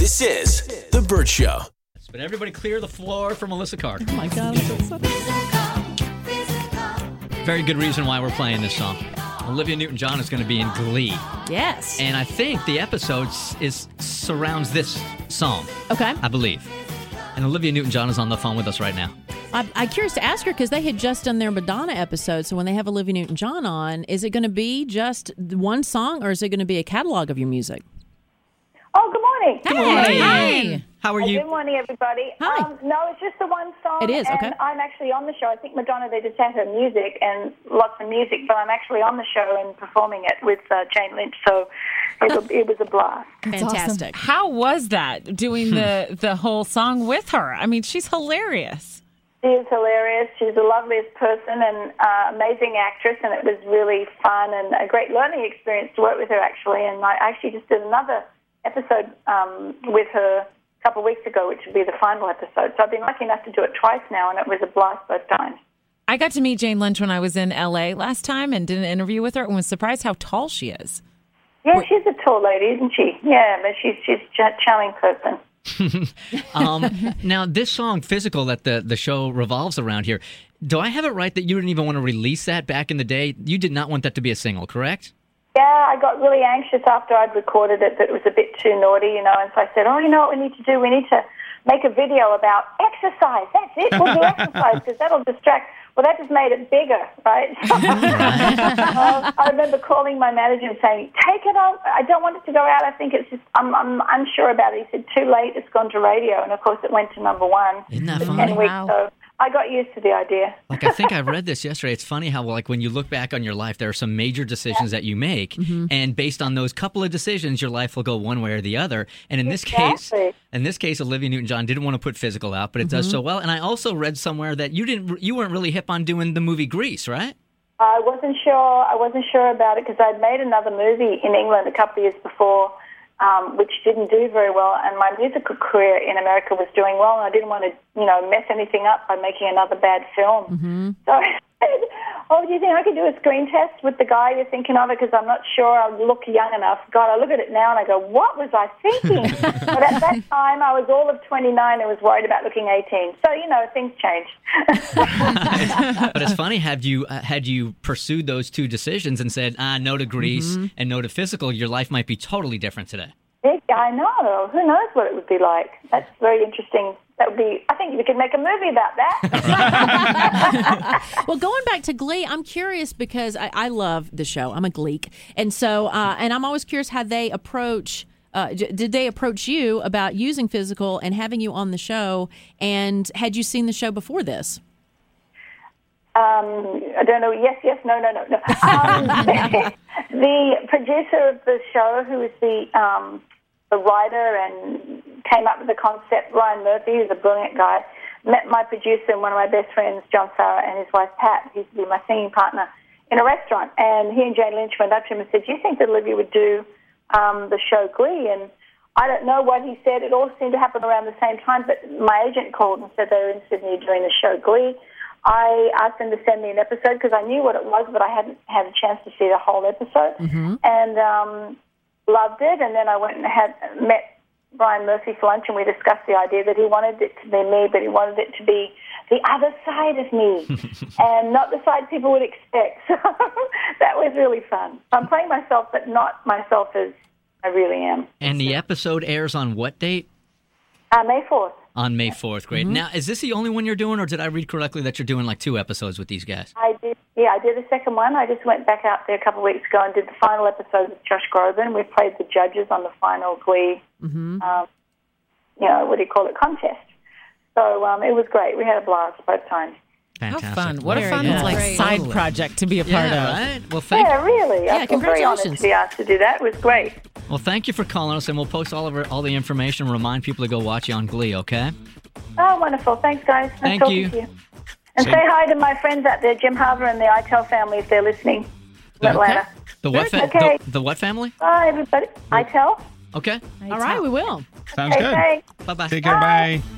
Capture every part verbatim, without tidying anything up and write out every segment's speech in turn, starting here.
This is The Burt Show. But everybody clear the floor for Melissa Carter. Oh, my God. I'm so Very good reason why we're playing this song. Olivia Newton-John is going to be in Glee. Yes. And I think the episode is surrounds this song. Okay. I believe. And Olivia Newton-John is on the phone with us right now. I, I'm curious to ask her because they had just done their Madonna episode. So when they have Olivia Newton-John on, is it going to be just one song or is it going to be a catalog of your music? Oh, good morning. Good morning. Hi. How are Hey, you? Good morning, everybody. Hi. Um, no, it's just the one song. It is, okay. And I'm actually on the show. I think Madonna, they just had her music and lots of music, but I'm actually on the show and performing it with uh, Jane Lynch, so it, was- it was a blast. Fantastic. How was that, doing the, the whole song with her? I mean, she's hilarious. She is hilarious. She's the loveliest person and uh, amazing actress, and it was really fun and a great learning experience to work with her, actually. And I actually just did another episode um, with her a couple of weeks ago, which would be the final episode. So I've been lucky enough to do it twice now, and it was a blast both times. I got to meet Jane Lynch when I was in L A last time and did an interview with her and was surprised how tall she is. Yeah, she's a tall lady, isn't she? Yeah, but she's she's a charming person. um, now, this song, Physical, that the, the show revolves around here, do I have it right that you didn't even want to release that back in the day? You did not want that to be a single, correct? Yeah, I got really anxious after I'd recorded it that it was a bit too naughty, you know, and so I said, oh, you know what we need to do? We need to make a video about exercise. That's it. We'll do exercise because that'll distract. Well, that just made it bigger, right? uh, I remember calling my manager and saying, take it out. I don't want it to go out. I think it's just, I'm, I'm unsure about it. He said, too late. It's gone to radio. And, of course, it went to number one. Isn't that for funny? ten weeks, Wow. so I got used to the idea. Like, I think I read this yesterday. It's funny how, like, when you look back on your life, there are some major decisions that you make, and based on those couple of decisions, your life will go one way or the other. And in this case, Exactly. in this case, Olivia Newton-John didn't want to put Physical out, but it does so well. And I also read somewhere that you didn't, you weren't really hip on doing the movie Grease, right? I wasn't sure. I wasn't sure about it because I'd made another movie in England a couple of years before, um, which didn't do very well, and my musical career in America was doing well, and I didn't want to, you know, mess anything up by making another bad film. Mm-hmm. So I said, oh, do you think I could do a screen test with the guy you're thinking of? Because I'm not sure I look young enough. God, I look at it now and I go, what was I thinking? But at that time, I was all of twenty-nine and was worried about looking eighteen. So, you know, things changed. But it's funny, had you uh, had you pursued those two decisions and said, ah, no to Grease and no to Physical, your life might be totally different today. Yeah, I know. Who knows what it would be like? That's very interesting. That would be. I think we could make a movie about that. Well, going back to Glee, I'm curious because I, I love the show. I'm a Gleek. And so, uh, and I'm always curious how they approach, uh, j- did they approach you about using Physical and having you on the show? And had you seen the show before this? Um, I don't know. Yes, yes, no, no, no, no. Um, the producer of the show, who is the um, the writer and came up with the concept, Ryan Murphy, who's a brilliant guy, met my producer and one of my best friends, John Sarah, and his wife Pat, who used to be my singing partner, in a restaurant. And he and Jane Lynch went up to him and said, "Do you think that Olivia would do um, the show Glee?" And I don't know what he said. It all seemed to happen around the same time. But my agent called and said they were interested in you doing the show Glee. I asked them to send me an episode because I knew what it was, but I hadn't had a chance to see the whole episode, mm-hmm. and um, loved it. And then I went and had met Brian Murphy for lunch, and we discussed the idea that he wanted it to be me, but he wanted it to be the other side of me, and not the side people would expect. So that was really fun. I'm playing myself, but not myself as I really am. And the episode airs on what date? Uh, May fourth. On May fourth, great. Mm-hmm. Now, is this the only one you're doing, or did I read correctly that you're doing like two episodes with these guys? I did, yeah, I did the second one. I just went back out there a couple of weeks ago and did the final episode with Josh Groban. We played the judges on the final Glee, mm-hmm. um, you know, what do you call it, contest. So um, it was great. We had a blast both times. Fantastic. How fun. What Very a fun good. like Great. side Totally. project to be a part Yeah, of. right? Well, thank Yeah, really. Yeah, I feel very honored congratulations. to be asked to do that. It was great. Well, thank you for calling us, and we'll post all of our, all the information and remind people to go watch you on Glee, okay? Oh, wonderful. Thanks, guys. Nice Thank talking you. to you. And say hi to my friends out there, Jim Harver and the Itel family, if they're listening from Atlanta. The what, fa- Okay. the, the what family? Bye, everybody. Itel. Okay. All right, we will. Sounds Okay, good. thanks. Bye-bye. Take care. Bye.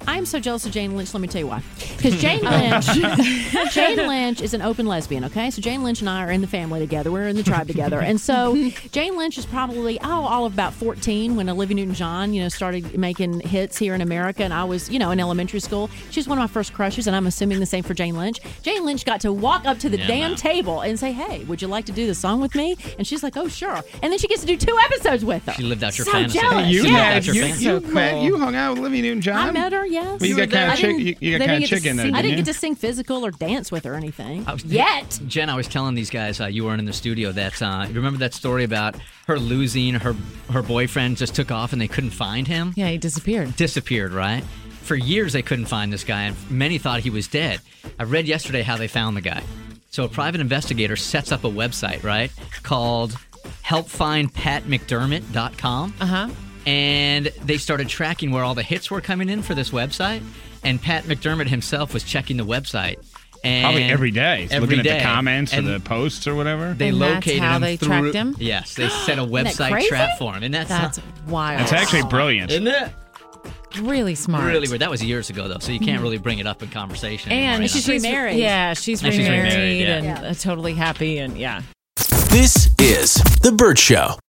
I am so jealous of Jane Lynch. Let me tell you why. Because Jane Lynch, Jane Lynch is an open lesbian. Okay, so Jane Lynch and I are in the family together. We're in the tribe together, and so Jane Lynch is probably oh, all of about fourteen when Olivia Newton-John, you know, started making hits here in America, and I was, you know, in elementary school. She was one of my first crushes, and I'm assuming the same for Jane Lynch. Jane Lynch got to walk up to the Yeah, damn man. table and say, "Hey, would you like to do the song with me?" And she's like, "Oh, sure." And then she gets to do two episodes with her. She lived out your so fantasy. Jealous. You She yeah. lived had out your you, fantasy. you, So met- cool. you hung out with Olivia Newton-John. I met her, yes. Well, you got kind I of chick. didn't- You, you got they kind didn't of get chick to in there. sing- I didn't didn't you? get to sing physical or dance with her or anything. I was- Yet. Jen, I was telling these guys, uh, you weren't in the studio, that, uh, you remember that story about her losing, her her boyfriend just took off and they couldn't find him? Yeah, he disappeared. Disappeared, right? For years they couldn't find this guy, and many thought he was dead. I read yesterday how they found the guy. So a private investigator sets up a website, right, called help find pat mcdermott dot com. Uh-huh. And they started tracking where all the hits were coming in for this website. And Pat McDermott himself was checking the website. And Probably every day. every looking at day. the comments And or the posts or whatever. They And that's located how him they through, tracked him? Yes, they set a that website crazy? trap for him. And that's, That's wild. It's actually brilliant. isn't it? really smart. Really weird. That was years ago, though, so you can't really bring it up in conversation. anymore, And you know? she's remarried. Yeah, she's And she's remarried, remarried, yeah. and Yeah. uh, totally happy, and yeah. This is The Burt Show.